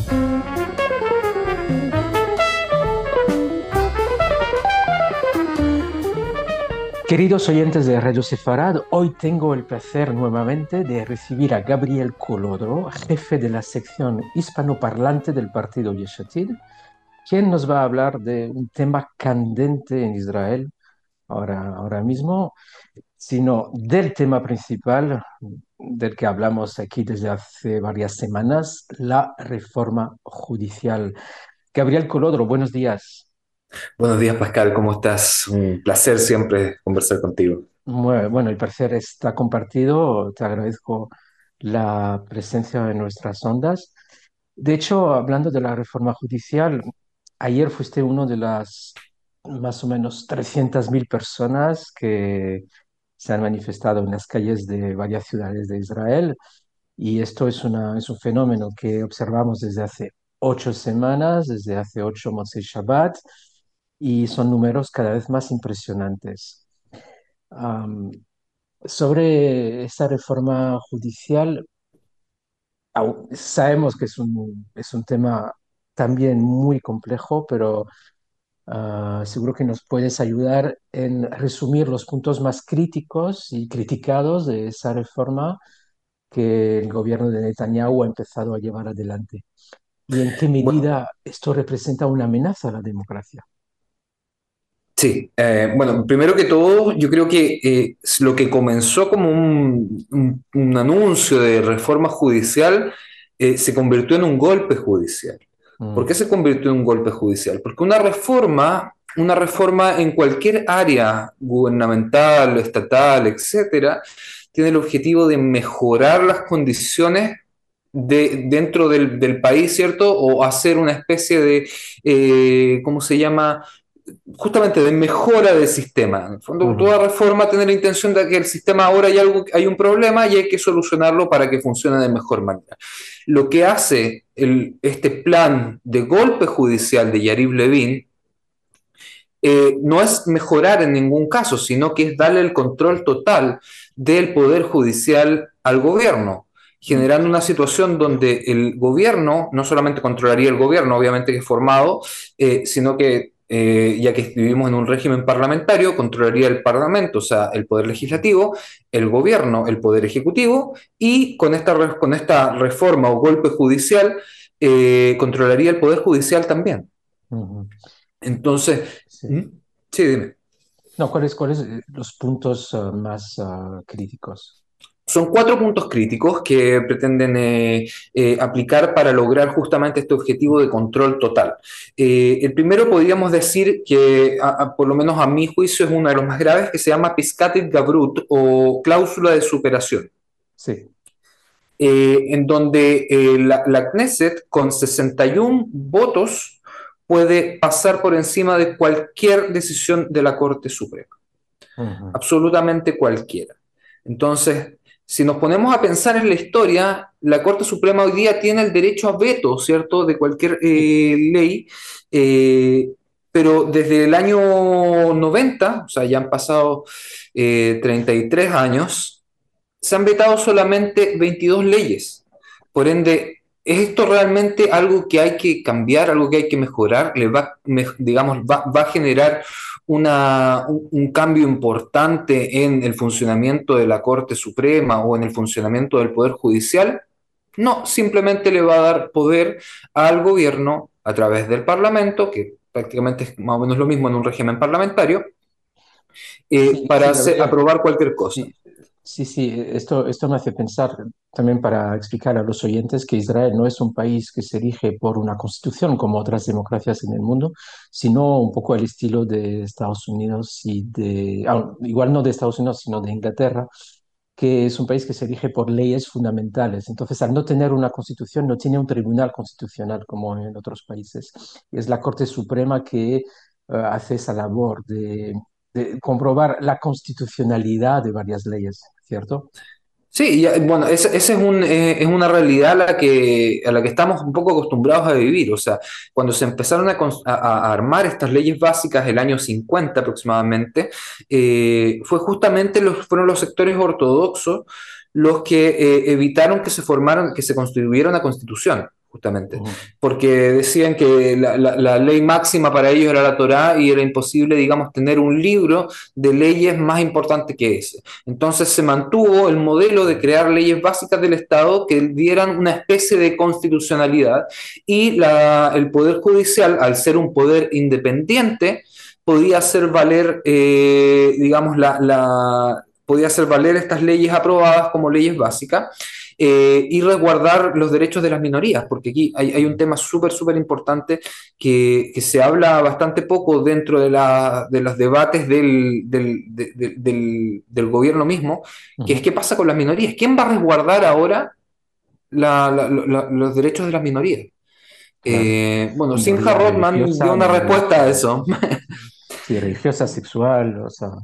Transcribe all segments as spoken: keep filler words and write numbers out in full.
Queridos oyentes de Radio Sefarad, hoy tengo el placer nuevamente de recibir a Gabriel Colodro, jefe de la sección hispanoparlante del partido Yesh Atid, quien nos va a hablar de un tema candente en Israel ahora, ahora mismo, sino del tema principal del que hablamos aquí desde hace varias semanas, la reforma judicial. Gabriel Colodro, buenos días. Buenos días, Pascal, ¿cómo estás? Un placer siempre conversar contigo. Muy- Bueno, el placer está compartido. Te agradezco la presencia en nuestras ondas. De hecho, hablando de la reforma judicial, ayer fuiste uno de las más o menos trescientas mil personas que se han manifestado en las calles de varias ciudades de Israel. Y esto es una, es un fenómeno que observamos desde hace ocho semanas, desde hace ocho Motzei Shabbat, y son números cada vez más impresionantes. Am, Sobre esta reforma judicial, au- sabemos que es un, es un tema también muy complejo, pero ah, seguro que nos puedes ayudar en resumir los puntos más críticos y criticados de esa reforma que el gobierno de Netanyahu ha empezado a llevar adelante. ¿Y en qué Bu- medida esto representa una amenaza a la democracia? sí, eh, bueno, primero que todo, yo creo que eh, lo que comenzó como un, un- un anuncio de reforma judicial eh, se convirtió en un golpe judicial. ¿Por Mm, qué se convirtió en un golpe judicial? Porque una reforma, una reforma en cualquier área gubernamental, estatal, etcétera, tiene el objetivo de mejorar las condiciones de, dentro del, del país, ¿cierto? O hacer una especie de, eh, ¿cómo se llama? Justamente de mejora del sistema. En el fondo, ujú. toda reforma tiene la intención de que el sistema ahora hay, algo, hay un problema y hay que solucionarlo para que funcione de mejor manera. Lo que hace el, este plan de golpe judicial de Yariv Levin eh, no es mejorar en ningún caso, sino que es darle el control total del poder judicial al gobierno, Mm, generando una situación donde el gobierno no solamente controlaría el gobierno, obviamente que es formado, eh, sino que, eh, ya que vivimos en un régimen parlamentario, controlaría el parlamento, o sea, el poder legislativo, el gobierno, el poder ejecutivo, y con esta, con esta reforma o golpe judicial, eh, controlaría el poder judicial también. ujú. Entonces, Sí. ¿hmm? Sí, dime. No, ¿cuáles, cuáles eh, los puntos ah, más ah, críticos? Son cuatro puntos críticos que pretenden eh, eh, aplicar para lograr justamente este objetivo de control total. Eh, el primero podríamos decir que, a, a, por lo menos a mi juicio, es uno de los más graves, que se llama Piscatit Gabrut o cláusula de superación, Sí. eh, en donde eh, la, la Knesset con sesenta y uno votos puede pasar por encima de cualquier decisión de la Corte Suprema, Ujú, absolutamente cualquiera. Entonces, si nos ponemos a pensar en la historia, la Corte Suprema hoy día tiene el derecho a veto, ¿cierto?, de cualquier sí. eh, ley, eh, pero desde el año noventa, o sea, ya han pasado eh, treinta y tres años, se han vetado solamente veintidós leyes. Por ende, ¿es esto realmente algo que hay que cambiar, algo que hay que mejorar? ¿Le va, me, digamos, va, va, a generar una, un, un, cambio importante en el funcionamiento de la Corte Suprema o en el funcionamiento del Poder Judicial? No, simplemente le va a dar poder al gobierno a través del Parlamento, que prácticamente es más o menos lo mismo en un régimen parlamentario, eh, Sí, para sí, hacer, Gabriel. aprobar cualquier cosa. Sí, sí, sí. Esto, esto me hace pensar también para explicar a los oyentes que Israel no es un país que se rige por una constitución como otras democracias en el mundo, sino un poco al estilo de Estados Unidos y de, ah, igual no de Estados Unidos, sino de Inglaterra, que es un país que se rige por leyes fundamentales. Entonces, al no tener una constitución, no tiene un tribunal constitucional como en otros países. Es la Corte Suprema que eh, hace esa labor de, de comprobar la constitucionalidad de varias leyes, ¿cierto? Sí, y, bueno, esa ese es, un, eh, es una realidad a la, que, a la que estamos un poco acostumbrados a vivir. O sea, cuando se empezaron a, cons- a- a armar estas leyes básicas el año cincuenta aproximadamente, eh, fue justamente los, fueron los sectores ortodoxos los que eh, evitaron que se formaran, que se constituyera una constitución. justamente, Ujú. porque decían que la, la- la ley máxima para ellos era la Torá y era imposible, digamos, tener un libro de leyes más importante que ese. Entonces se mantuvo el modelo de crear leyes básicas del Estado que dieran una especie de constitucionalidad y la- el Poder Judicial, al ser un poder independiente, podía hacer valer, eh, digamos, la, la- podía hacer valer estas leyes aprobadas como leyes básicas eh, y resguardar los derechos de las minorías, porque aquí hay, hay un tema súper, súper importante que, que se habla bastante poco dentro de, la, de los debates del, del, de- de- del, del gobierno mismo, que es Ujú. qué pasa con las minorías. ¿Quién va a resguardar ahora la- la- la- los derechos de las minorías? Claro. Eh, bueno, Simcha Minoría Rothman dio religiosa, una minoría, respuesta a eso. sí, religiosa, sexual, o sea,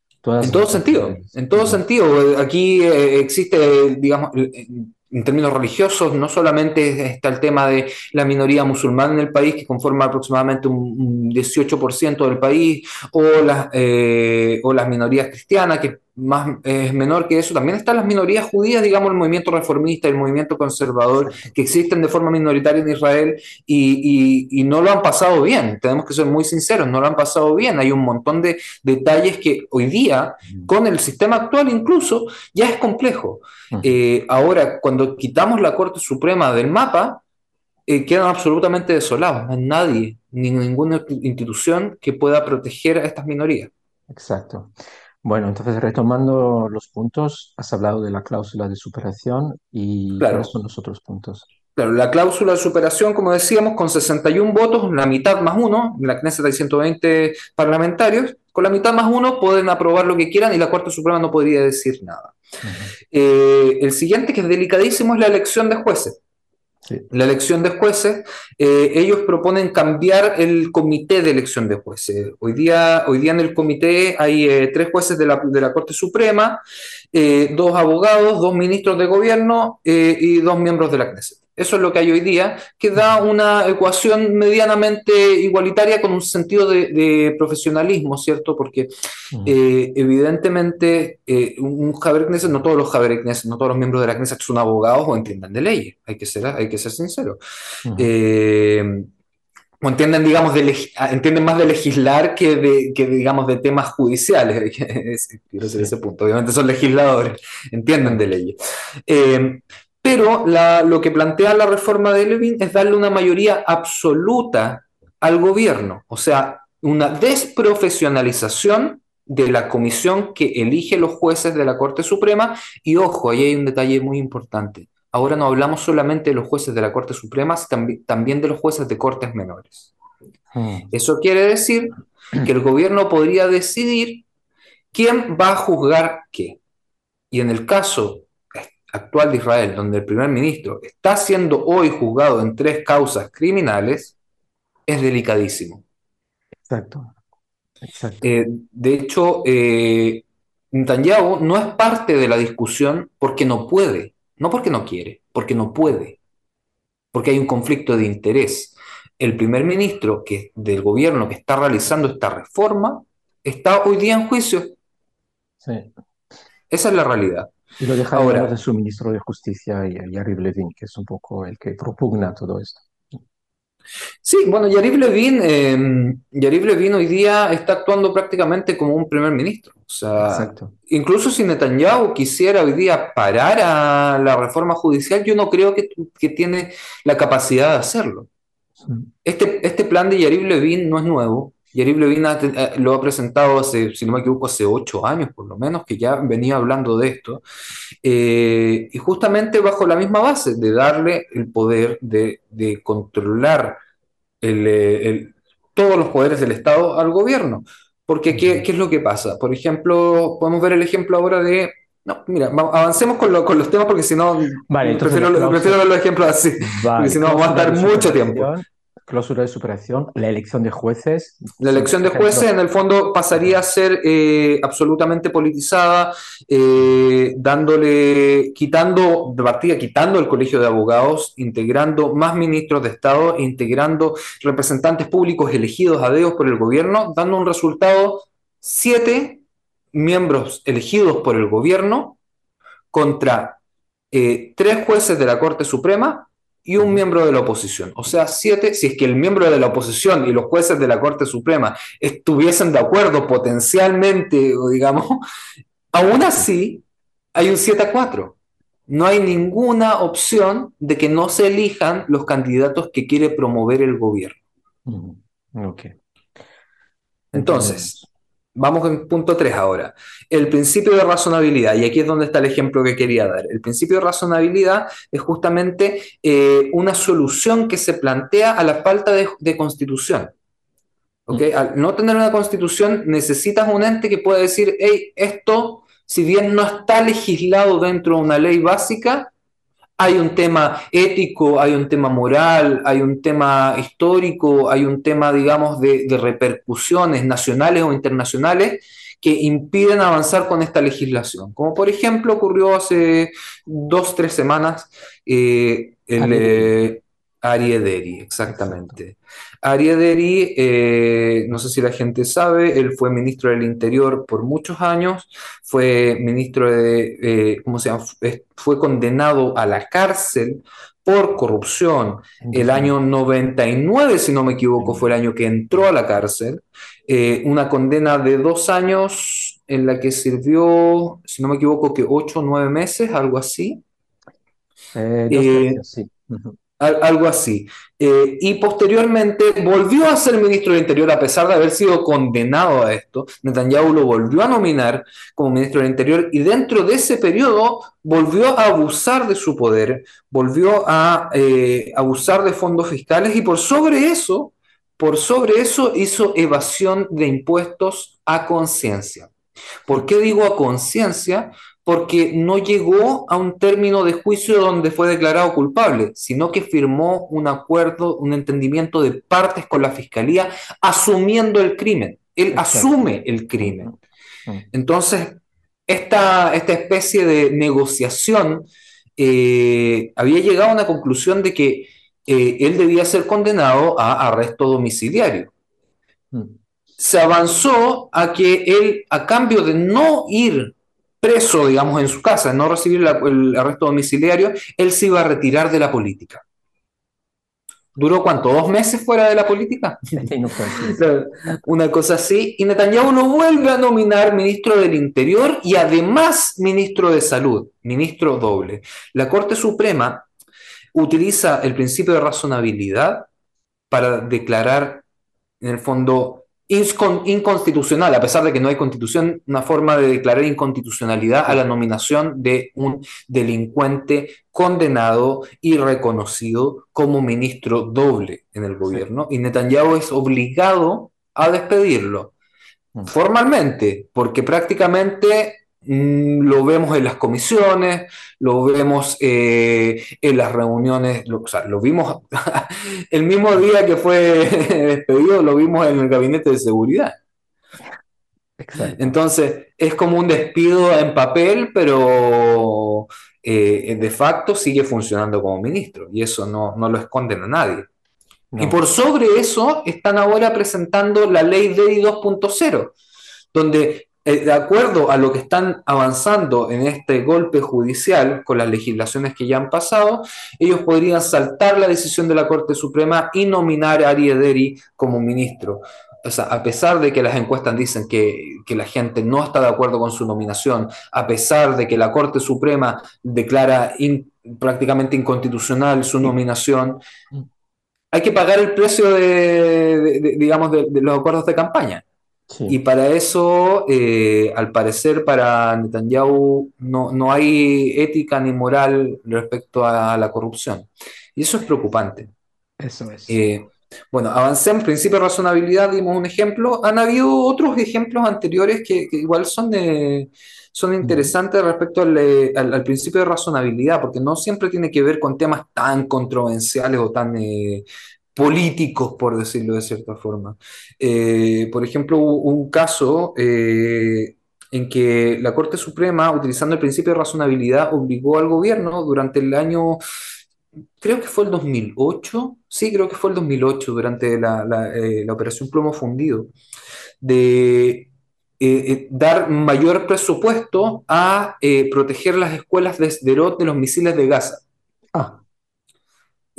En todas todo estas sentido, minorías. en todo Ujú. sentido. Aquí eh, existe, digamos, en en términos religiosos, no solamente está el tema de la minoría musulmana en el país, que conforma aproximadamente un, un dieciocho por ciento del país, o las, eh, o las minorías cristianas, que más es menor que eso. También están las minorías judías, digamos, el movimiento reformista y el movimiento conservador, Exacto. que existen de forma minoritaria en Israel y, y, y no lo han pasado bien. Tenemos que ser muy sinceros, no lo han pasado bien. Hay un montón de detalles que hoy día, Ujú. con el sistema actual incluso, ya es complejo. Ujú. Eh, ahora, cuando quitamos la Corte Suprema del mapa, eh, quedan absolutamente desolados. No hay nadie, ni ninguna institución que pueda proteger a estas minorías. Exacto. Bueno, entonces retomando los puntos, has hablado de la cláusula de superación y ¿cuáles Claro, son los otros puntos? claro, la cláusula de superación, como decíamos, con sesenta y uno votos, la mitad más uno, en la Knesset hay ciento veinte parlamentarios, con la mitad más uno pueden aprobar lo que quieran y la Corte Suprema no podría decir nada. Ujú. Eh, el siguiente, que es delicadísimo, es la elección de jueces. Sí. La elección de jueces, eh, ellos proponen cambiar el comité de elección de jueces. Hoy día, hoy día en el comité hay eh, tres jueces de la, de la Corte Suprema, eh, dos abogados, dos ministros de gobierno eh, y dos miembros de la Knesset. Eso es lo que hay hoy día, que Ujú. da una ecuación medianamente igualitaria con un sentido de, de profesionalismo, ¿cierto? Porque Ujú. eh, evidentemente, eh, un Haber Knesset, no todos los Haber Knesset, no todos los miembros de la Knesset son abogados o entiendan de leyes, hay que ser, hay que ser sincero. Ujú. Eh, o entienden, digamos, de leg- entienden más de legislar que de, que, digamos, de temas judiciales. Quiero decir Sí, ese punto. Obviamente son legisladores, entienden de claro. leyes. Eh, pero la, lo que plantea la reforma de Levin es darle una mayoría absoluta al gobierno, o sea, una desprofesionalización de la comisión que elige los jueces de la Corte Suprema. Y ojo, ahí hay un detalle muy importante. Ahora no hablamos solamente de los jueces de la Corte Suprema, tambi- también de los jueces de cortes menores. Ujú. Eso quiere decir que el gobierno podría decidir quién va a juzgar qué. Y en el caso actual de Israel, donde el primer ministro está siendo hoy juzgado en tres causas criminales, es delicadísimo. Exacto, exacto. Eh, de hecho, eh, Netanyahu no es parte de la discusión porque no puede, no porque no quiere, porque no puede, porque hay un conflicto de interés. El primer ministro que, del gobierno que está realizando esta reforma está hoy día en juicio. Sí. Esa es la realidad. Y lo deja en manos de Ahora, su ministro de Justicia, y- Yariv Levin, que es un poco el que propugna todo esto. sí, bueno, Yariv Levin, eh, Yariv Levin hoy día está actuando prácticamente como un primer ministro. O sea, Exacto. incluso si Netanyahu quisiera hoy día parar a la reforma judicial, yo no creo que, que tiene la capacidad de hacerlo. Sí. Este, este plan de Yariv Levin no es nuevo. Yariv Levin ha- eh, lo ha presentado hace, si no me equivoco, hace ocho años por lo menos, que ya venía hablando de esto. Eh, y justamente bajo la misma base de darle el poder de, de controlar el, eh, el- todos los poderes del Estado al gobierno. Porque, ¿qué, Ujú. qué es lo que pasa? Por ejemplo, podemos ver el ejemplo ahora de... No, mira, va- avancemos con, lo- con los temas porque si no, Vale, entonces la prefiero, prefiero cláusula, ver los ejemplos así, porque vale, si no vamos a cláusula estar de mucho tiempo. superación, cláusula de superación, la elección de jueces, La son dos elección de jueces ejemplos. en el fondo pasaría a ser eh, absolutamente politizada, eh, dándole, quitando de partida, quitando el colegio de abogados, integrando más ministros de Estado, integrando representantes públicos elegidos a dedos por el gobierno, dando un resultado: siete miembros elegidos por el gobierno contra eh, tres jueces de la Corte Suprema y un Ujú, miembro de la oposición. O sea, siete, si es que el miembro de la oposición y los jueces de la Corte Suprema estuviesen de acuerdo potencialmente, o digamos, aún sí, así hay un siete a cuatro. No hay ninguna opción de que no se elijan los candidatos que quiere promover el gobierno. ujú, ok, Entonces, entendemos. vamos en punto tres ahora. El principio de razonabilidad, y aquí es donde está el ejemplo que quería dar. El principio de razonabilidad es justamente eh, una solución que se plantea a la falta de, de constitución. ¿Ok? Mm, Al no tener una constitución, necesitas un ente que pueda decir, hey, esto, si bien no está legislado dentro de una ley básica, hay un tema ético, hay un tema moral, hay un tema histórico, hay un tema, digamos, de, de repercusiones nacionales o internacionales que impiden avanzar con esta legislación. Como por ejemplo ocurrió hace dos, tres semanas eh, el Ariadne, eh, Ariadne, exacto. exactamente. Ariadne, eh, no sé si la gente sabe, él fue ministro del Interior por muchos años, fue ministro de, eh, ¿cómo se llama? Fue condenado a la cárcel por corrupción. En El año dos mil. noventa y nueve, si no me equivoco, fue el En- año que entró a la cárcel. Eh, una condena de dos años en la que sirvió, si no me equivoco, que ocho o nueve meses, algo así. eh, dos Eh, tercios, sí. Ujú, al- algo así. Eh, y posteriormente volvió a ser ministro del Interior a pesar de haber sido condenado a esto. Netanyahu lo volvió a nominar como ministro del Interior y dentro de ese periodo volvió a abusar de su poder, volvió a eh, abusar de fondos fiscales y por sobre eso, por sobre eso hizo evasión de impuestos a conciencia. ¿Por mm, qué digo a conciencia? Porque no llegó a un término de juicio donde fue declarado culpable, sino que firmó un acuerdo, un entendimiento de partes con la fiscalía, asumiendo el crimen. Él exacto. asume el crimen. Ujú, mm, Entonces, esta, esta especie de negociación eh, había llegado a una conclusión de que eh, él debía ser condenado a arresto domiciliario. mm. Se avanzó a que él, a cambio de no ir preso, digamos, en su casa, no recibir la, el arresto domiciliario, él se iba a retirar de la política. ¿Duró cuánto? ¿Dos meses fuera de la política? Y no fue así, sí. Una cosa así. Y Netanyahu lo vuelve a nominar ministro del Interior y además ministro de Salud, ministro doble. La Corte Suprema utiliza el principio de razonabilidad para declarar en el fondo inconstitucional, a pesar de que no hay constitución, una forma de declarar inconstitucionalidad a la Sí, nominación de un delincuente condenado y reconocido como ministro doble en el sí. gobierno, y Netanyahu es obligado a despedirlo Mm, formalmente, porque prácticamente mm, lo vemos en las comisiones, lo vemos eh, en las reuniones, lo, o sea, lo vimos el mismo mm, día que fue despedido, lo vimos en el gabinete de seguridad. exacto. Entonces, es como un despido en papel, pero eh, de facto sigue funcionando como ministro, y eso no, no lo esconden a nadie. Y No. por sobre eso están ahora presentando la ley D I dos punto cero, donde eh, de acuerdo a lo que están avanzando en este golpe judicial con las legislaciones que ya han pasado, ellos podrían saltar la decisión de la Corte Suprema y nominar a Ari Ederi como ministro. O sea, a pesar de que las encuestas dicen que, que la gente no está de acuerdo con su nominación, a pesar de que la Corte Suprema declara in, prácticamente inconstitucional su Y- nominación, mm, hay que pagar el precio de, de, de digamos, de, de los acuerdos de campaña. Y sí, para eso, eh, al parecer, para Netanyahu no, no hay ética ni moral respecto a la corrupción. Y eso es preocupante. eso es. Eh, bueno, avancé en principio de razonabilidad, dimos un ejemplo. Han habido otros ejemplos anteriores que, que igual son, eh, son Ujú, interesantes respecto al, eh, al- al principio de razonabilidad, porque no siempre tiene que ver con temas tan controversiales o tan eh, políticos, por decirlo de cierta forma. Eh, por ejemplo, hubo un caso eh, en que la Corte Suprema, utilizando el principio de razonabilidad, obligó al gobierno durante el año, creo que fue el dos mil ocho, sí, creo que fue el dos mil ocho, durante la, la, eh, la Operación Plomo Fundido, de eh, eh, dar mayor presupuesto a eh, proteger las escuelas de Sderot de los misiles de Gaza. Ah,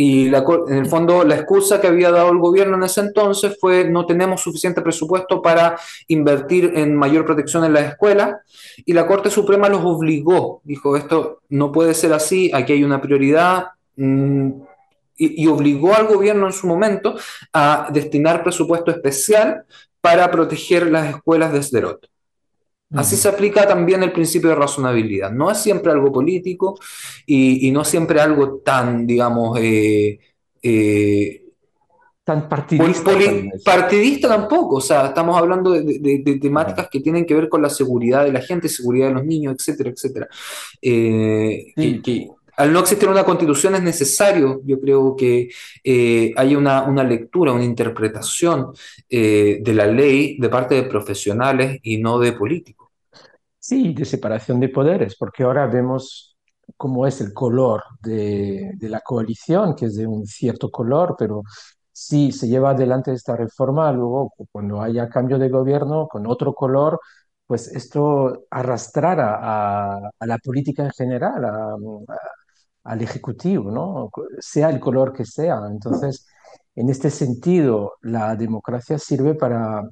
Y la, en el fondo la excusa que había dado el gobierno en ese entonces fue no tenemos suficiente presupuesto para invertir en mayor protección en las escuelas y la Corte Suprema los obligó, dijo esto no puede ser así, aquí hay una prioridad mmm, y, y obligó al gobierno en su momento a destinar presupuesto especial para proteger las escuelas de Sderot. Así Ujú. se aplica también el principio de razonabilidad. No es siempre algo político y, y no siempre algo tan, digamos, eh, eh, Tan pol- partidista tal poli- vez. partidista tampoco. O sea, estamos hablando de, de- de Claro. temáticas que tienen que ver con la seguridad de la gente, seguridad de los niños, etcétera, etcétera. Eh, que, Sí, que al no existir una constitución es necesario, yo creo que eh, haya una, una lectura, una interpretación eh, de la ley de parte de profesionales y no de políticos. sí, de separación de poderes, porque ahora vemos cómo es el color de, de la coalición, que es de un cierto color, pero si se lleva adelante esta reforma, luego cuando haya cambio de gobierno con otro color, pues esto arrastrará a, a la política en general, a- a- al ejecutivo, ¿no? Sea el color que sea. Entonces, en este sentido, la democracia sirve para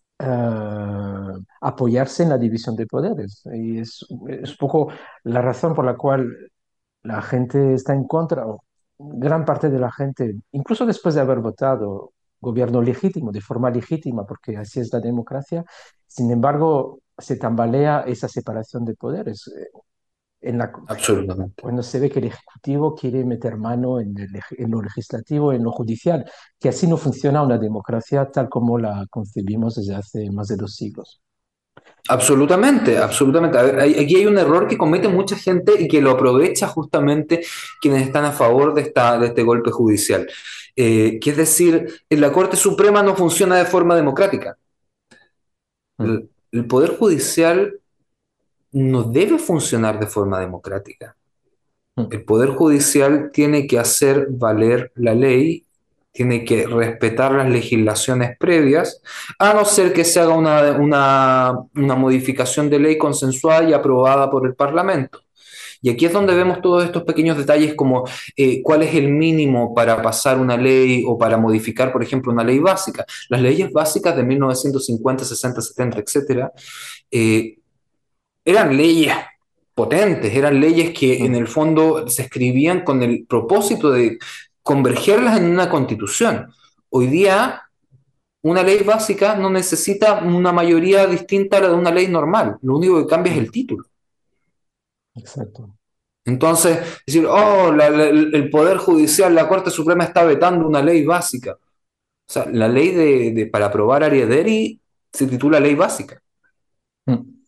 eh, apoyarse en la división de poderes. Y es, es un poco la razón por la cual la gente está en contra, o gran parte de la gente, incluso después de haber votado gobierno legítimo, de forma legítima, porque así es la democracia, sin embargo, se tambalea esa separación de poderes. Eh, En la, Absolutamente. cuando se ve que el Ejecutivo quiere meter mano en, el leg- en lo legislativo, en lo judicial, que así no funciona una democracia tal como la concebimos desde hace más de dos siglos. Absolutamente, absolutamente. A ver, hay- aquí hay un error que comete mucha gente y que lo aprovecha justamente quienes están a favor de, esta, de este golpe judicial. Eh, que es decir, la Corte Suprema no funciona de forma democrática. Mm, El, el Poder Judicial no debe funcionar de forma democrática. mm, El Poder Judicial tiene que hacer valer la ley, tiene que respetar las legislaciones previas, a no ser que se haga una, una, una modificación de ley consensuada y aprobada por el Parlamento. Y aquí es donde vemos todos estos pequeños detalles como eh, cuál es el mínimo para pasar una ley o para modificar, por ejemplo, una ley básica. Las leyes básicas de mil novecientos cincuenta, sesenta, setenta, etcétera, eh, eran leyes potentes, eran leyes que en mm. el fondo se escribían con el propósito de convergerlas en una constitución. Hoy día, una ley básica no necesita una mayoría distinta a la de una ley normal, lo único que cambia es Mm, el título. exacto. Entonces, decir, oh, la- la- el Poder Judicial, la Corte Suprema está vetando una ley básica. O sea, la ley de, de- para aprobar Ariadne se titula ley básica. Mm,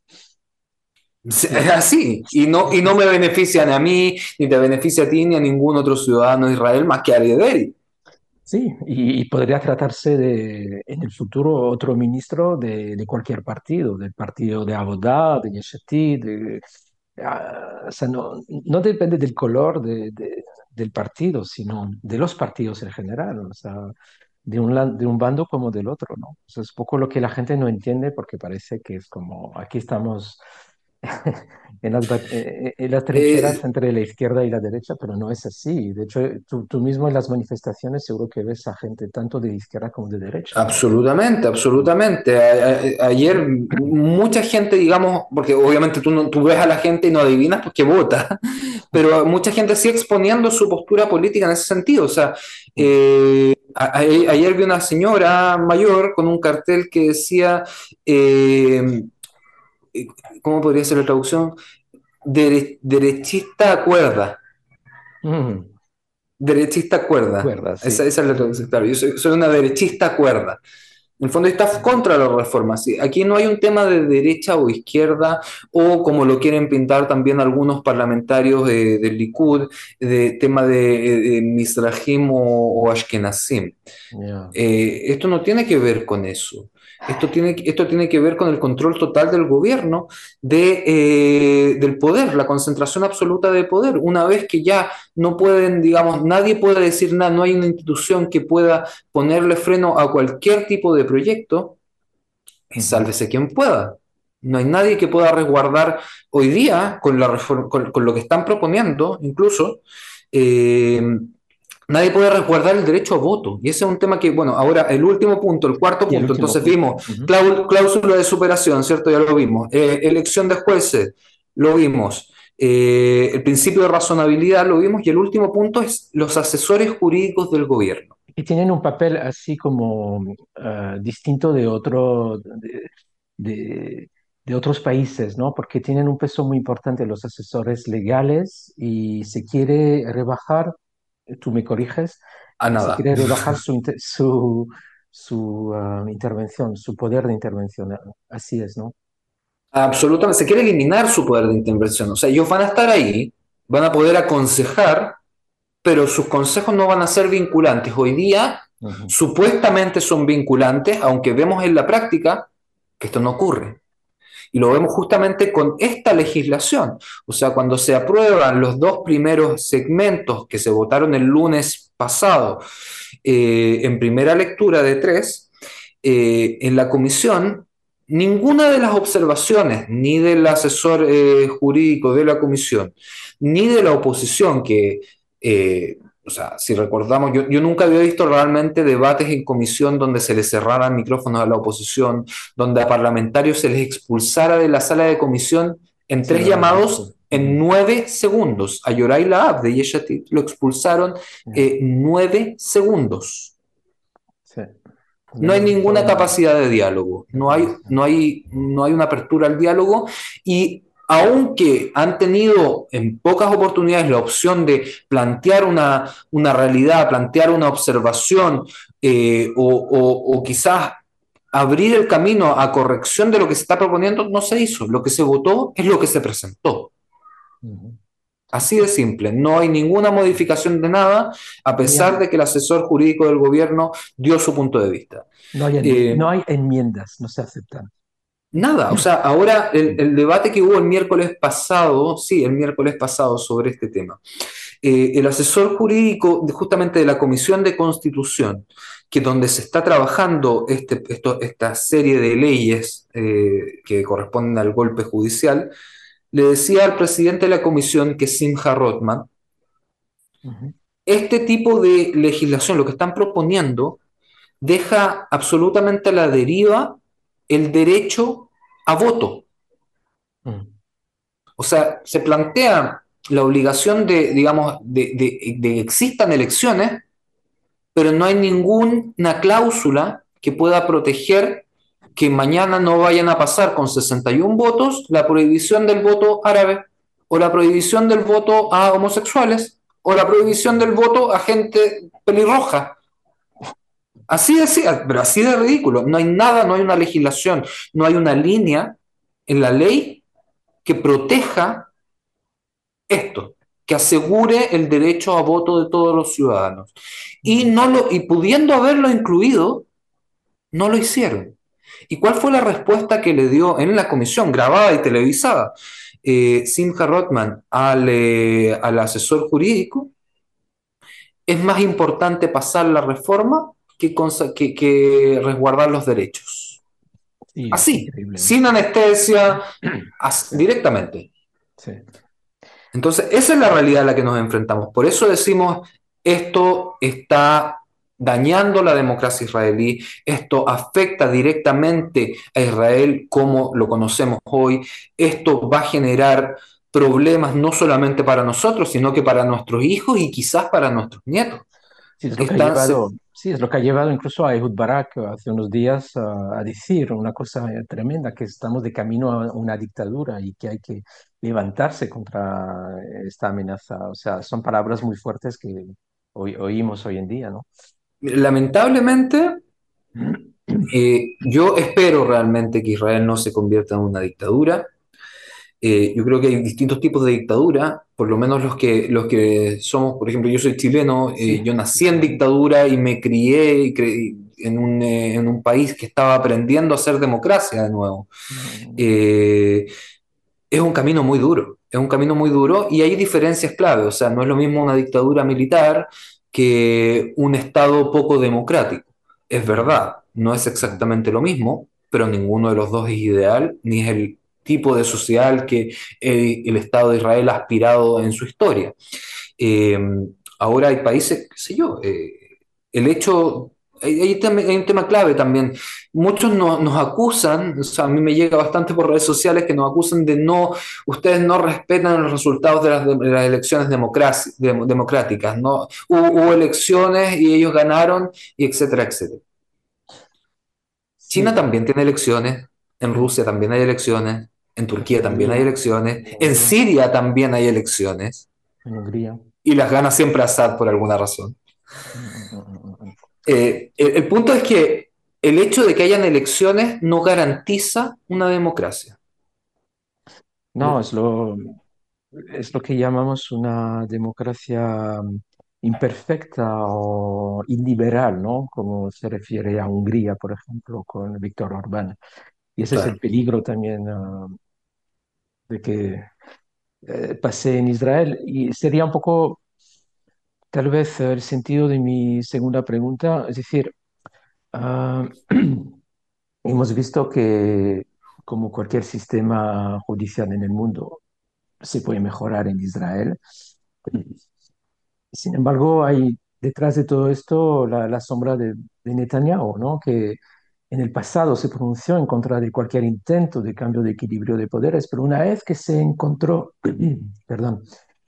Es sí. así, y no, y no me benefician a mí, ni te beneficia a ti, ni a ningún otro ciudadano de Israel más que a Ariadne. Sí, y, y podría tratarse de, en el futuro, otro ministro de, de cualquier partido, del partido de Abodá, de Yesh Atid, de, ah, o sea, no, no depende del color de, de- del partido, sino de los partidos en general, o sea, de un, lan- de un bando como del otro, ¿no? O sea, es poco lo que la gente no entiende porque parece que es como, aquí estamos en las, bat- eh, eh, en las trincheras Eh, entre la izquierda y la derecha, pero no es así. De hecho, tú, tú mismo en las manifestaciones seguro que ves a gente tanto de izquierda como de derecha. Absolutamente, absolutamente. A- a- ayer mucha gente, digamos, porque obviamente tú, no, tú ves a la gente y no adivinas por qué vota, pero mucha gente sí exponiendo su postura política en ese sentido. O sea, eh, a- a- ayer vi una señora mayor con un cartel que decía, eh, ¿cómo podría ser la traducción? Dere- derechista cuerda. Mm, Derechista cuerda. cuerda, Esa, sí. esa es la traducción. Claro, yo soy, soy una derechista cuerda. En el fondo está contra la reforma. Sí, aquí no hay un tema de derecha o izquierda, o como lo quieren pintar también algunos parlamentarios eh, del Likud, de tema de, de Mizrahim o, o Ashkenazim. Ya. Eh, esto no tiene que ver con eso. Esto tiene, esto tiene que ver con el control total del gobierno, de, eh, del poder, la concentración absoluta de poder. Una vez que ya no pueden, digamos, nadie puede decir nada, no hay una institución que pueda ponerle freno a cualquier tipo de proyecto, y Ujú. sálvese quien pueda. No hay nadie que pueda resguardar hoy día con, la reforma, con, con lo que están proponiendo, incluso. eh, nadie puede resguardar el derecho a voto. Y ese es un tema que, bueno, ahora el último punto, el cuarto Y el punto, último entonces punto. vimos Ujú. cláusula, cláusula de superación, ¿cierto? Ya lo vimos. Eh, elección de jueces, lo vimos. Eh, el principio de razonabilidad, lo vimos. Y el último punto es los asesores jurídicos del gobierno. Y tienen un papel así como ah, distinto de otro, de, de- de otros países, ¿no? Porque tienen un peso muy importante los asesores legales y se quiere rebajar, eh, tú me corriges, A se nada. quiere rebajar su, inter- su, su ah, intervención, su poder de intervención. Así es, ¿no? Absolutamente. Se quiere eliminar su poder de intervención. O sea, ellos van a estar ahí, van a poder aconsejar, pero sus consejos no van a ser vinculantes. Hoy día Ujú. supuestamente son vinculantes, aunque vemos en la práctica que esto no ocurre. Y lo vemos justamente con esta legislación. O sea, cuando se aprueban los dos primeros segmentos que se votaron el lunes pasado eh, en primera lectura de tres, eh, en la comisión, ninguna de las observaciones, ni del asesor eh, jurídico de la comisión, ni de la oposición, que, eh, o sea, si recordamos, yo, yo, nunca había visto realmente debates en comisión donde se les cerraran micrófonos a la oposición, donde a parlamentarios se les expulsara de la sala de comisión en Sí, tres lo hemos visto. llamados en Ujú. nueve segundos. A Yoray Laab de Yeshatit lo expulsaron Ya. eh, nueve segundos. Sí, lo No hay hemos visto ninguna en, capacidad de diálogo, en no hay, comisión. no hay, no hay una apertura al diálogo y aunque han tenido en pocas oportunidades la opción de plantear una, una realidad, plantear una observación eh, o, o, o quizás abrir el camino a corrección de lo que se está proponiendo, no se hizo. Lo que se votó es lo que se presentó. Ujú. Así de simple, no hay ninguna modificación de nada, a Ni a- pesar de que el asesor jurídico del gobierno dio su punto de vista. no hay, enmi- Eh, no hay enmiendas, no se aceptan. Nada, o sea, ahora el, Mm. el debate que hubo el miércoles pasado, sí, el miércoles pasado sobre este tema, eh, el asesor jurídico de- justamente de la Comisión de Constitución, que donde se está trabajando este, esto- esta serie de leyes eh, que corresponden al golpe judicial, le decía al presidente de la comisión, que es Simha Rothman, Ujú. este tipo de legislación, lo que están proponiendo, deja absolutamente a la deriva el derecho a voto. Mm. O sea, se plantea la obligación de, digamos, de, de, de que existan elecciones, pero no hay ninguna cláusula que pueda proteger que mañana no vayan a pasar con sesenta y uno votos la prohibición del voto árabe, o la prohibición del voto a homosexuales, o la prohibición del voto a gente pelirroja. Así de, pero así de ridículo. No hay nada, no hay una legislación, no hay una línea en la ley que proteja esto, que asegure el derecho a voto de todos los ciudadanos. Y, Ujú. no lo, y pudiendo haberlo incluido, no lo hicieron. ¿Y cuál fue la respuesta que le dio en la comisión, grabada y televisada, eh, Simha Rothman al, eh, al asesor jurídico? Es más importante pasar la reforma que, que, que resguardar los derechos. Sí, es Así, increíble. sin anestesia, as, Sí, directamente. sí. Entonces, esa es la realidad a la que nos enfrentamos. Por eso decimos, esto está dañando la democracia israelí, esto afecta directamente a Israel como lo conocemos hoy, esto va a generar problemas no solamente para nosotros, sino que para nuestros hijos y quizás para nuestros nietos. Sí, es lo que ha Están, llevado, sí, es lo que ha llevado incluso a Ehud Barak hace unos días a, a decir una cosa eh, tremenda, que estamos de camino a una dictadura y que hay que levantarse contra esta amenaza. O sea, son palabras muy fuertes que hoy, oímos hoy en día, ¿no? lamentablemente, eh, yo espero realmente que Israel no se convierta en una dictadura. Eh, yo creo que hay distintos tipos de dictadura, por lo menos los que, los que somos, por ejemplo, yo soy chileno, eh, Sí, yo sí, nací sí. en dictadura y me crié y cre- en un, eh, en un país que estaba aprendiendo a hacer democracia de nuevo. Mm, Eh, es un camino muy duro, es un camino muy duro y hay diferencias clave, o sea, no es lo mismo una dictadura militar que un Estado poco democrático. Es mm, verdad, no es mm. exactamente lo mismo, pero ninguno de los dos es ideal, ni es el tipo de social que el, el Estado de Israel ha aspirado en su historia. Eh, Ahora hay países, qué sé yo, eh, el hecho, hay, hay tam- hay un tema clave también. Muchos no- nos acusan, o sea, a mí me llega bastante por redes sociales que nos acusan de no, ustedes no respetan los resultados de las, de las elecciones democraci- dem- democráticas, ¿no? Hubo, hubo elecciones y ellos ganaron, y etcétera, etcétera. China Sí, también tiene elecciones, en Rusia también hay elecciones, en en Turquía también hay Hungría, elecciones, en en Hungría, Siria también hay elecciones, en Hungría. y las gana siempre Assad por alguna razón. Mm, mm, mm, mm, mm. Eh, el, el punto es que el hecho de que hayan elecciones no garantiza una democracia. No, No, es lo, es lo que llamamos una democracia mm, imperfecta o iliberal, ¿no? Como se refiere a Hungría, por ejemplo, con Víctor Orbán. Y ese es el claro. peligro también ah, de que eh, pase en Israel. Y sería un poco, tal vez, el sentido de mi segunda pregunta. Es decir, ah, hemos visto que, como cualquier sistema judicial en el mundo, se puede mejorar en Israel. Sin embargo, hay detrás de todo esto la, la sombra de, de Netanyahu, ¿no? Que en el pasado se pronunció en contra de cualquier intento de cambio de equilibrio de poderes, pero una vez que se encontró, perdón,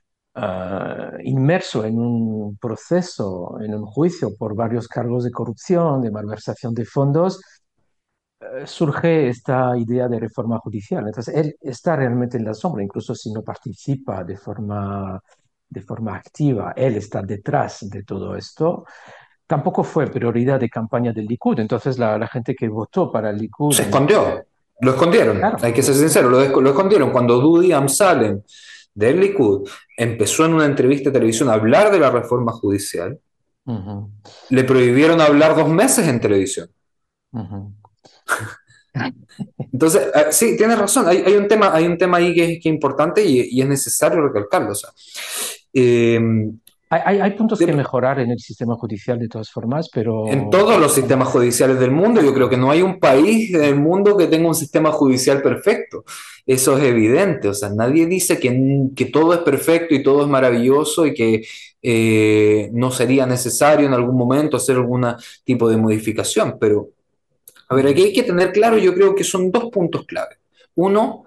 ah, inmerso en un proceso, en un juicio por varios cargos de corrupción, de malversación de fondos, eh, surge esta idea de reforma judicial. Entonces, él está realmente en la sombra, incluso si no participa de forma, de forma activa, él está detrás de todo esto. Tampoco fue prioridad de campaña del Likud, entonces la, la gente que votó para el Likud Se en el... escondió, lo escondieron, Claro, hay que ser sincero, lo, lo escondieron. Cuando Dudi Amsalem del Likud empezó en una entrevista de televisión a hablar de la reforma judicial, ujú, le prohibieron hablar dos meses en televisión. ujú. Entonces, eh, sí, tienes razón, hay, hay un tema, hay un tema ahí que, es que es importante y, y es necesario recalcarlo. O sea, eh, Hay, hay, hay puntos que de- mejorar en el sistema judicial de todas formas, en pero todos los bueno, sistemas judiciales del mundo, yo creo que exacto. no hay un país en el mundo que tenga un sistema judicial perfecto. Eso es evidente. O sea, nadie dice que, que todo es perfecto y todo es maravilloso y que eh, no sería necesario en algún momento hacer algún tipo de modificación. Pero, a ver, aquí Ujú, hay que tener claro, yo creo que son dos puntos clave. Uno,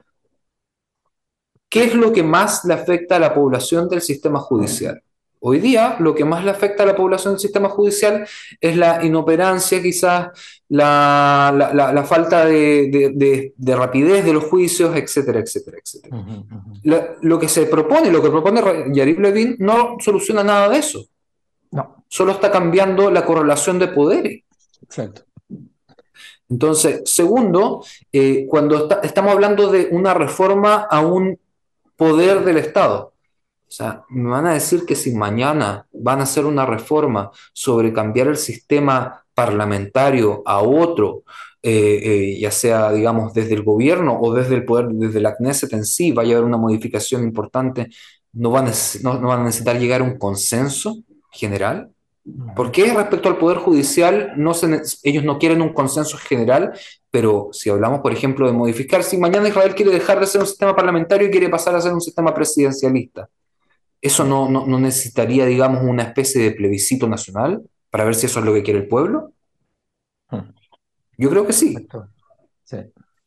¿qué es lo que más le afecta a la población del sistema judicial? Hoy día, lo que más le afecta a la población del sistema judicial es la inoperancia, quizás la, la- la- la falta de, de- de- de rapidez de los juicios, etcétera, etcétera, etcétera. ujú, ujú. La- lo que se propone, lo que propone Yariv Levin, no soluciona nada de eso. No, Solo está cambiando la correlación de poderes. exacto. Entonces, segundo, eh, cuando está- estamos hablando de una reforma a un poder del Estado. O sea, me van a decir que si mañana van a hacer una reforma sobre cambiar el sistema parlamentario a otro, eh, eh, ya sea, digamos, desde el gobierno o desde el poder, desde la Knesset en sí, vaya a haber una modificación importante, no van a, neces- no, no van a necesitar llegar a un consenso general. ¿Por Ujú. qué respecto al Poder Judicial no se ne- ellos no quieren un consenso general? Pero si hablamos, por ejemplo, de modificar, si mañana Israel quiere dejar de ser un sistema parlamentario y quiere pasar a ser un sistema presidencialista, ¿eso no, no, no necesitaría, digamos, una especie de plebiscito nacional para ver si eso es lo que quiere el pueblo? Ujú, Yo creo que sí. exacto. Sí.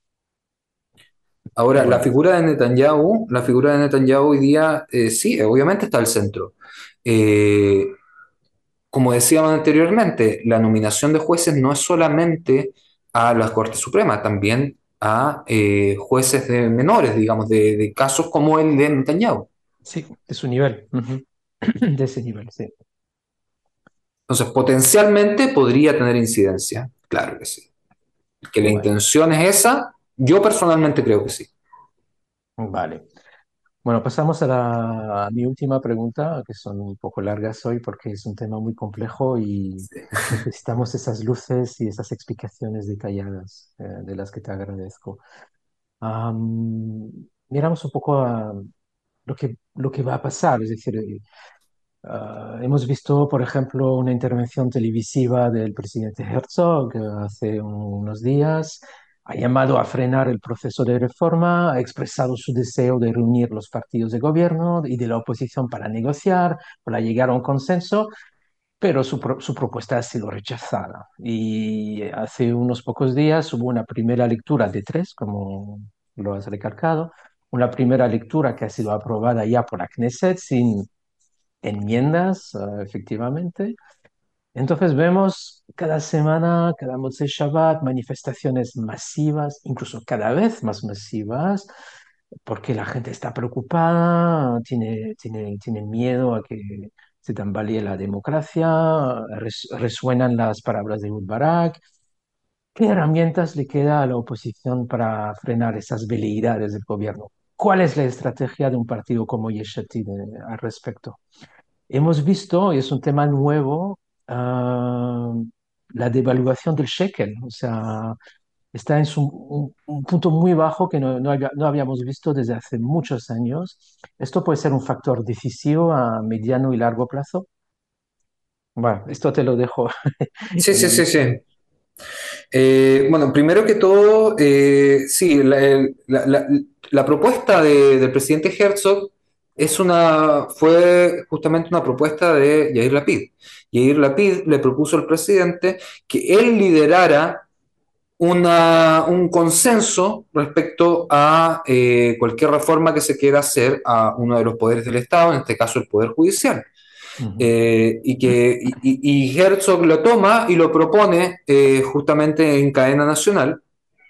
Ahora, la Bueno, figura de Netanyahu, la figura de Netanyahu hoy día, eh, sí, obviamente está al centro. Eh, como decíamos anteriormente, la nominación de jueces no es solamente a la Corte Suprema, también a eh, jueces de menores, digamos, de, de casos como el de Netanyahu. sí, de su nivel. Ujú. De ese nivel, sí. Entonces, potencialmente podría tener incidencia, claro que sí. Que la Bueno, intención es esa, yo personalmente creo que sí. vale. Bueno, pasamos a, la- a mi última pregunta, que son un poco largas hoy porque es un tema muy complejo y necesitamos esas luces y esas explicaciones detalladas, eh, de las que te agradezco. Am, miramos un poco a lo que, lo que va a pasar, es decir, eh, ah, hemos visto, por ejemplo, una intervención televisiva del presidente Herzog eh, hace unos días. Ha llamado a frenar el proceso de reforma, ha expresado su deseo de reunir los partidos de gobierno y de la oposición para negociar, para llegar a un consenso, pero su, pro- su propuesta ha sido rechazada. Y hace unos pocos días hubo una primera lectura de tres, como lo has recalcado, una primera lectura que ha sido aprobada ya por la Knesset sin enmiendas, eh, efectivamente. Entonces vemos cada semana, cada Motzei Shabbat, manifestaciones masivas, incluso cada vez más masivas, porque la gente está preocupada, tiene, tiene, tiene miedo a que se tambalee la democracia, res- resuenan las palabras de Ehud Barak. ¿Qué herramientas le queda a la oposición para frenar esas veleidades del gobierno? ¿Cuál es la estrategia de un partido como Yesh Atid eh, al respecto? Hemos visto, y es un tema nuevo, ah, la devaluación del shekel. O sea, está en su- un, un punto muy bajo que no, no había- no habíamos visto desde hace muchos años. Esto puede ser un factor decisivo a mediano y largo plazo. Bueno, esto te lo dejo Sí, en sí, el sí, aire. sí. Eh, bueno, primero que todo, eh, sí, la, el- la- la- la propuesta de- del presidente Herzog es una, fue justamente una propuesta de Yair Lapid. Yair Lapid le propuso al presidente que él liderara una- un consenso respecto a eh, cualquier reforma que se quiera hacer a uno de los poderes del Estado, en este caso el Poder Judicial. Ujú. Eh, y que y, y Herzog lo toma y lo propone eh, justamente en cadena nacional.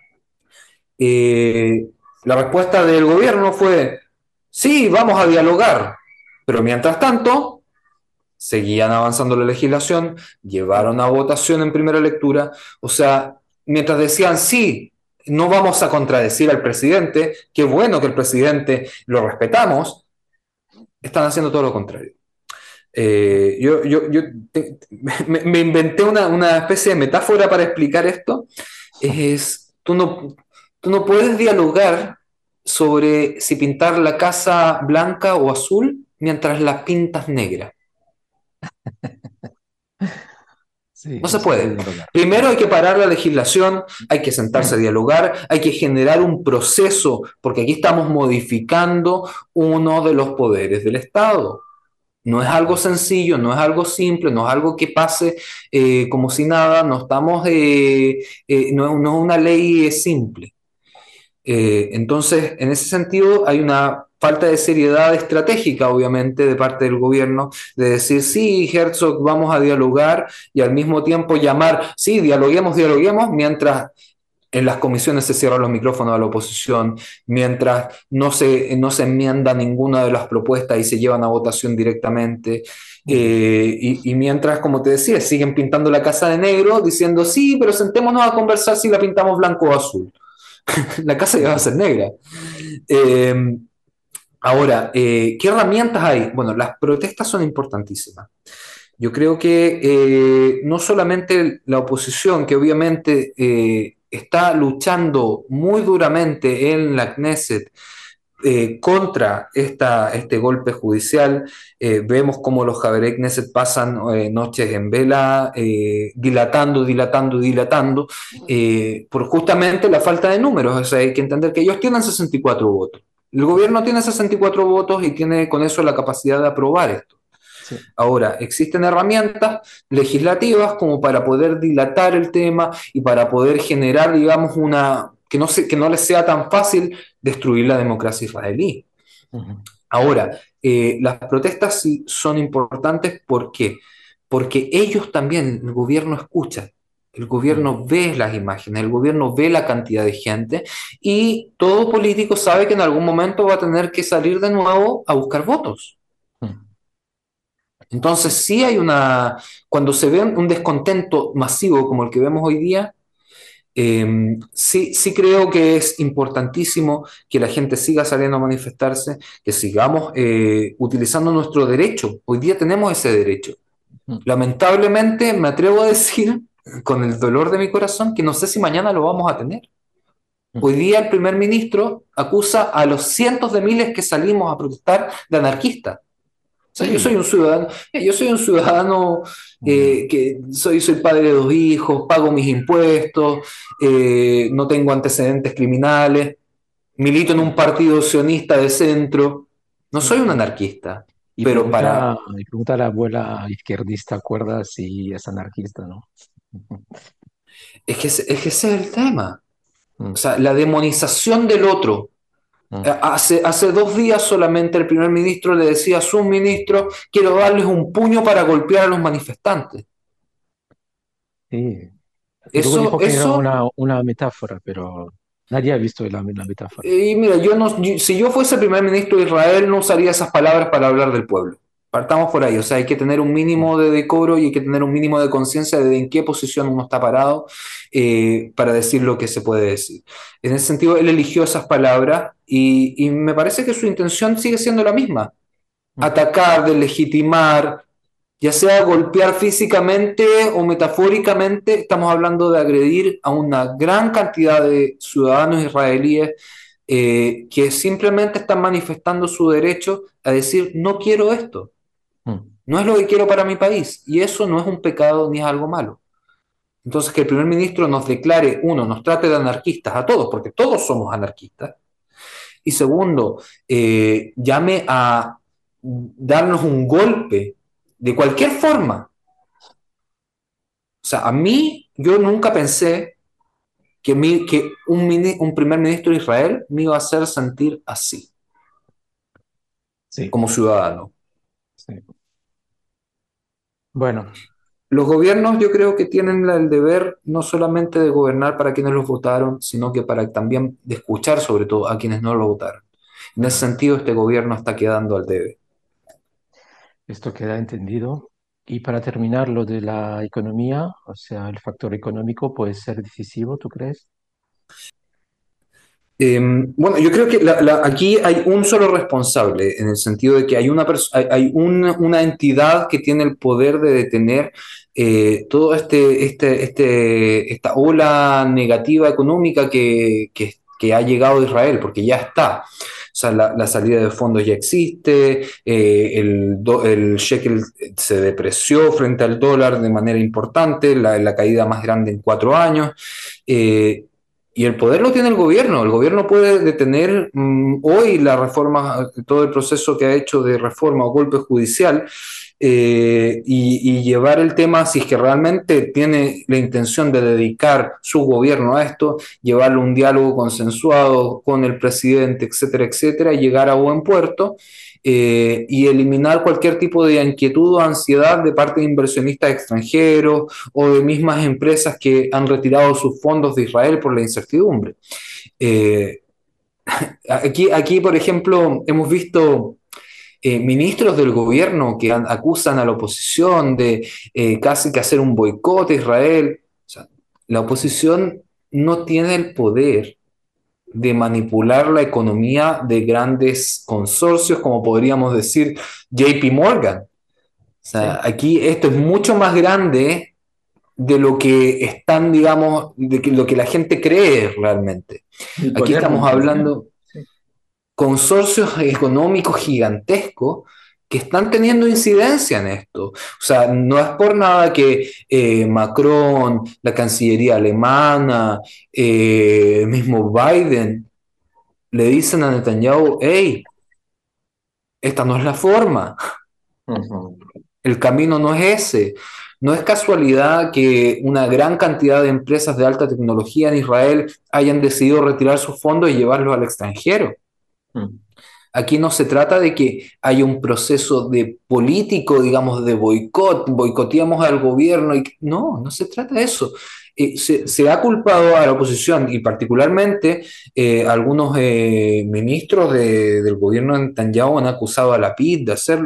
Eh, la respuesta del gobierno fue, sí, vamos a dialogar, pero mientras tanto seguían avanzando la legislación, llevaron a votación en primera lectura, o sea, mientras decían, sí, no vamos a contradecir al presidente, qué bueno que el presidente lo respetamos, están haciendo todo lo contrario. Eh, yo yo, yo te- me, me inventé una, una especie de metáfora para explicar esto. Es, tú no, tú no puedes dialogar sobre si pintar la casa blanca o azul mientras la pintas negra. Sí, No no se se puede puede. dialogar. Primero No. hay que parar la legislación, hay que sentarse a dialogar, hay que generar un proceso, porque aquí estamos modificando uno de los poderes del Estado. No es algo sencillo, no es algo simple, no es algo que pase eh, como si nada, no estamos, eh, eh, no, no es una ley simple. Eh, entonces, en ese sentido, hay una falta de seriedad estratégica, obviamente, de parte del gobierno, de decir, sí, Herzog, vamos a dialogar y al mismo tiempo llamar, sí, dialoguemos, dialoguemos, mientras en las comisiones se cierran los micrófonos a la oposición, mientras no se, no se enmienda ninguna de las propuestas y se llevan a votación directamente. Ujú. Eh, y, y, mientras, como te decía, siguen pintando la casa de negro, diciendo, sí, pero sentémonos a conversar si la pintamos blanco o azul. La casa ya va a ser negra. Eh, ahora, eh, ¿qué herramientas hay? Bueno, las protestas son importantísimas. Yo creo que eh, no solamente la oposición, que obviamente eh, está luchando muy duramente en la Knesset eh, contra esta, este golpe judicial, eh, vemos cómo los Javeré Knesset pasan eh, noches en vela, eh, dilatando, dilatando, dilatando, eh, por justamente la falta de números. O sea, hay que entender que ellos tienen sesenta y cuatro votos. El gobierno tiene sesenta y cuatro votos y tiene con eso la capacidad de aprobar esto. Sí. Ahora, existen herramientas legislativas como para poder dilatar el tema y para poder generar, digamos, una que no, se, que no les sea tan fácil destruir la democracia israelí. Ujú. Ahora, eh, las protestas sí son importantes. ¿Por qué? Porque ellos también, el gobierno escucha, el Ujú. gobierno ve las imágenes, el gobierno ve la cantidad de gente y todo político sabe que en algún momento va a tener que salir de nuevo a buscar votos. Ujú. Entonces, sí hay una, cuando se ve un descontento masivo como el que vemos hoy día, eh, sí, sí creo que es importantísimo que la gente siga saliendo a manifestarse, que sigamos eh, utilizando nuestro derecho. Hoy día tenemos ese derecho. Ujú. Lamentablemente, me atrevo a decir, con el dolor de mi corazón, que no sé si mañana lo vamos a tener. Ujú. Hoy día el primer ministro acusa a los cientos de miles que salimos a protestar de anarquistas. sea, yo soy Sí. un ciudadano, eh, yo soy un ciudadano Mm, eh, que soy, soy padre de dos hijos, pago mis impuestos, eh, no tengo antecedentes criminales, milito en un sí. partido sionista de centro, no soy un Ujú. anarquista, Y pero para... pregunta, y pregunta a la abuela izquierdista cuerda si es anarquista, ¿no? Ujú. Es que, ese- es que ese es el tema. O Mm, sea, la demonización del otro. mm. Eh, Hace, hace dos días solamente el primer ministro le decía a sus ministros, quiero darles un puño para golpear a los manifestantes. Sí. Luego Eso, dijo que era eso, una, una metáfora, pero nadie ha visto la, la metáfora. eh, y mira, yo no, yo- si yo fuese primer ministro de Israel no usaría esas palabras para hablar del pueblo. Partamos por ahí, o sea, hay que tener un Mm, mínimo de decoro y hay que tener un mínimo de conciencia de en qué posición uno está parado eh, para decir lo que se puede decir. En ese sentido, él eligió esas palabras y, y me parece que su intención sigue siendo la misma: mm, atacar, deslegitimar, ya sea golpear físicamente o metafóricamente. Estamos hablando de agredir a una gran cantidad de ciudadanos israelíes eh, que simplemente están manifestando su derecho a decir, no quiero esto, mm, no es lo que quiero para mi país, y eso no es un pecado ni es algo malo. Entonces, que el primer ministro nos declare, uno, nos trate de anarquistas a todos, porque todos somos anarquistas, y segundo, eh, llame a darnos un golpe de cualquier forma. O sea, a mí, yo nunca pensé que, mi, que un, mini, un primer ministro de Israel me iba a hacer sentir así, sí, como ciudadano. sí. Bueno, Los gobiernos yo creo que tienen el deber no solamente de gobernar para quienes los votaron, sino que para también de escuchar sobre todo a quienes no lo votaron. En ese mm, sentido, este gobierno está quedando al debe. esto queda entendido. Y para terminar, lo de la economía, o sea, el factor económico puede ser decisivo, ¿tú crees? Eh, bueno, yo creo que la- la- aquí hay un solo responsable, en el sentido de que hay una, pers- hay, hay una, una entidad que tiene el poder de detener eh, todo este, este, este, esta ola negativa económica que, que, que ha llegado a Israel, porque ya está. O sea, la, la salida de fondos ya existe, eh, el, do- el shekel se depreció frente al dólar de manera importante, la, la caída más grande en cuatro años. eh, y el poder lo tiene el gobierno. El gobierno puede detener mmm, hoy la reforma, todo el proceso que ha hecho de reforma o golpe judicial eh, y, y llevar el tema, si es que realmente tiene la intención de dedicar su gobierno a esto, llevarlo a un diálogo consensuado con el presidente, etcétera, etcétera, y llegar a buen puerto eh, y eliminar cualquier tipo de inquietud o ansiedad de parte de inversionistas extranjeros o de mismas empresas que han retirado sus fondos de Israel por la incertidumbre. Eh, aquí, aquí, por ejemplo, hemos visto eh, ministros del gobierno que an- acusan a la oposición de eh, casi que hacer un boicot a Israel. O sea, la oposición no tiene el poder de manipular la economía de grandes consorcios, como podríamos decir J P Morgan. O sea, Sí. aquí esto es mucho más grande de lo que están, digamos, de que, lo que la gente cree realmente. El Aquí poder estamos mundial. hablando Sí. consorcios económicos gigantescos que están teniendo incidencia en esto. O sea, no es por nada que eh, Macron, la Cancillería alemana, eh, mismo Biden, le dicen a Netanyahu, hey, esta no es la forma, Ujú. el camino no es ese. No es casualidad que una gran cantidad de empresas de alta tecnología en Israel hayan decidido retirar sus fondos y llevarlos al extranjero. Mm. Aquí no se trata de que haya un proceso de político, digamos, de boicot, boicoteamos al gobierno. Y, no, no se trata de eso. Eh, se, se, ha culpado a la oposición y particularmente eh, algunos eh, ministros de, del gobierno de Netanyahu han acusado a la P I D de hacer.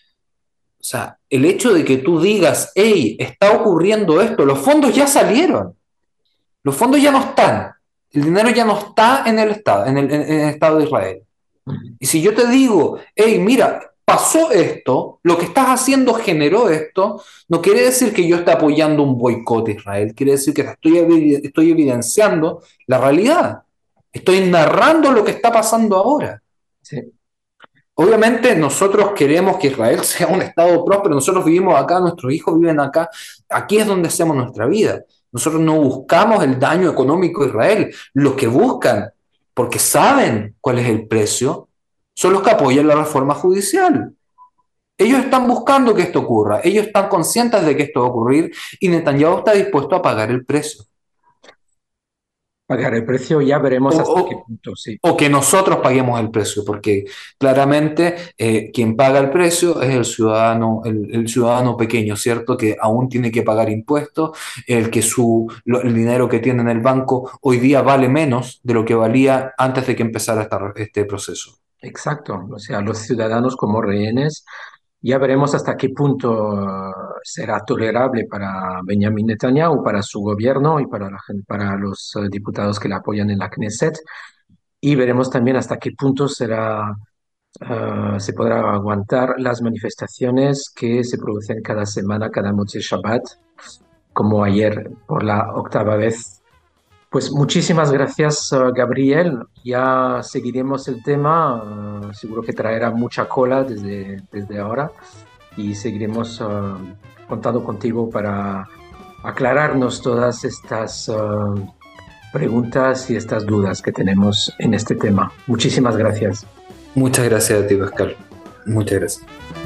O sea, el hecho de que tú digas, hey, está ocurriendo esto, los fondos ya salieron, los fondos ya no están, el dinero ya no está en el Estado, en el, en el Estado de Israel. Mm. Y si yo te digo, hey, mira, pasó esto, lo que estás haciendo generó esto, no quiere decir que yo esté apoyando un boicot a Israel, quiere decir que estoy, estoy evidenciando la realidad, estoy narrando lo que está pasando ahora. Sí. Obviamente nosotros queremos que Israel sea un Estado próspero, nosotros vivimos acá, nuestros hijos viven acá, aquí es donde hacemos nuestra vida. Nosotros no buscamos el daño económico a Israel. Los que buscan, porque saben cuál es el precio, son los que apoyan la reforma judicial. Ellos están buscando que esto ocurra, ellos están conscientes de que esto va a ocurrir y Netanyahu está dispuesto a pagar el precio. Pagar el precio, ya O, veremos hasta qué o, punto, sí. o que nosotros paguemos el precio, porque claramente eh, quien paga el precio es el ciudadano, el, el ciudadano pequeño, ¿cierto? Que aún tiene que pagar impuestos, el que su, lo, el dinero que tiene en el banco hoy día vale menos de lo que valía antes de que empezara esta, este proceso. Exacto, o sea, los ciudadanos como rehenes, ya veremos hasta qué punto eh, será tolerable para Benjamin Netanyahu, para su gobierno y para, la gen- para los eh, diputados que le apoyan en la Knesset, y veremos también hasta qué punto será, eh, se podrá aguantar las manifestaciones que se producen cada semana, cada noche Shabbat, como ayer por la octava vez. Pues muchísimas gracias, eh, Gabriel. Ya seguiremos el tema. eh, seguro que traerá mucha cola desde, desde ahora y seguiremos eh, contando contigo para aclararnos todas estas eh, preguntas y estas dudas que tenemos en este tema. Muchísimas gracias. Muchas gracias a ti, Pascal. Muchas gracias.